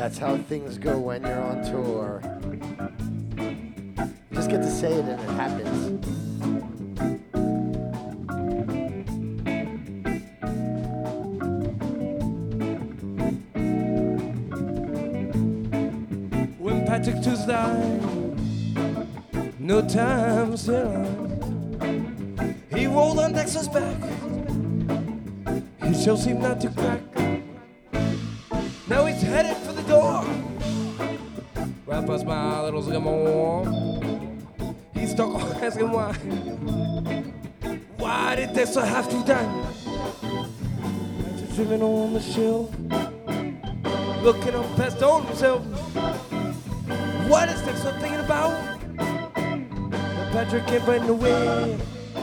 That's how things go when you're on tour. You just get to say it and it happens. When Patrick just died, no time still on. He rolled on Dexter's back. His shell seemed not to crack. Now he's headed for the door. Right past my little Skidmore. He's stuck on asking why. Why did Dexter have to die? Patrick driven on the shelf, looking up past on himself. What is Dexter thinking about? That Patrick can't find a way.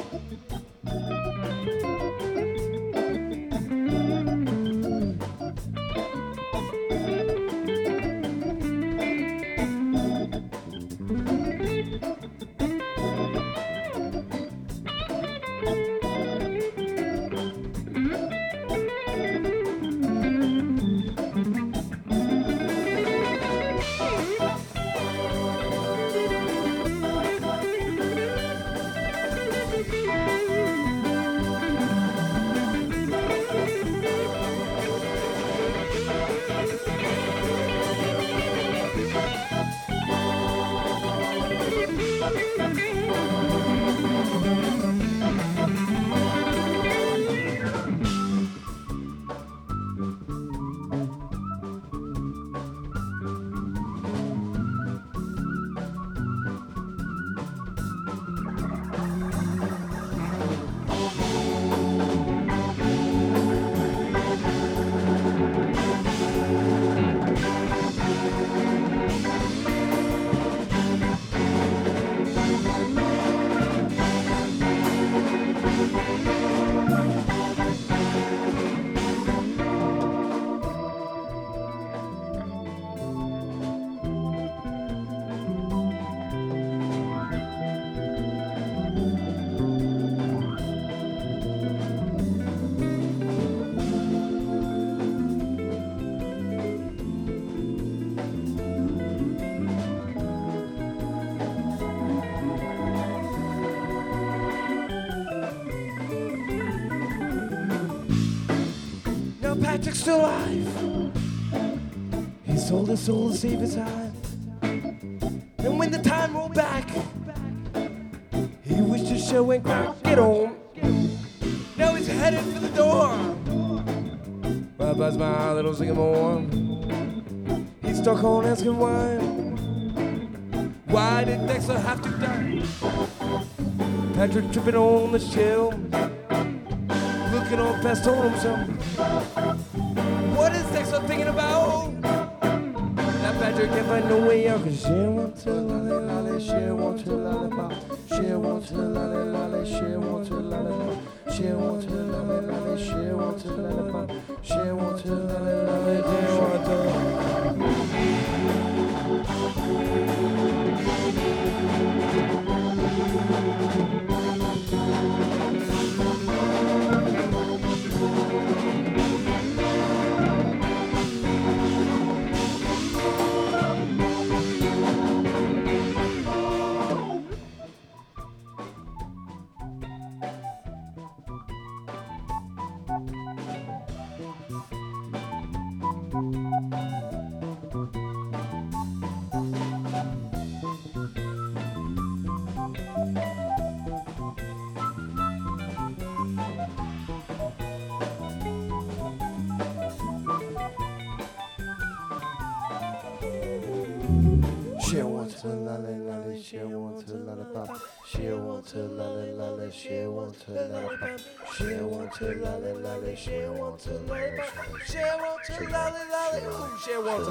Patrick's still alive. He sold his soul to save his hide. And when the time rolled back, he wished his show went crack. Get on. Now he's headed for the door. Right past my little Sycamore. He's stuck on asking why. Why did Dexter have to die? Patrick tripping on the shell, looking on past on himself. What is Dexter thinking about? That Patrick can't find no way out. Cause she wants to lolly lolly, she wants to lollipop. She wants to lolly lolly, she wants to lollipop. She wants to lolly lolly, she wants to lollipop. She wants to lolly lolly, she wants She wants to lolly lolly, she wants to lollipop. She wants to lolly lolly, she wants to lollipop. She wants to lolly lolly, she wants to lollipop. She wants to lolly lolly, ooh, she wants to